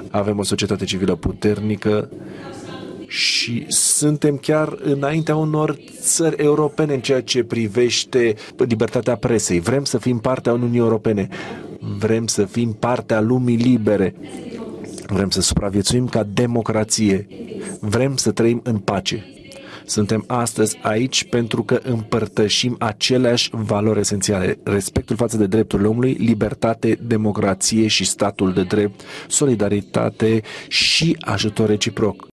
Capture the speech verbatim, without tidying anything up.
avem o societate civilă puternică și suntem chiar înaintea unor țări europene în ceea ce privește libertatea presei. Vrem să fim partea Uniunii Europene, vrem să fim partea lumii libere, vrem să supraviețuim ca democrație, vrem să trăim în pace. Suntem astăzi aici pentru că împărtășim aceleași valori esențiale: respectul față de drepturile omului, libertate, democrație și statul de drept, solidaritate și ajutor reciproc.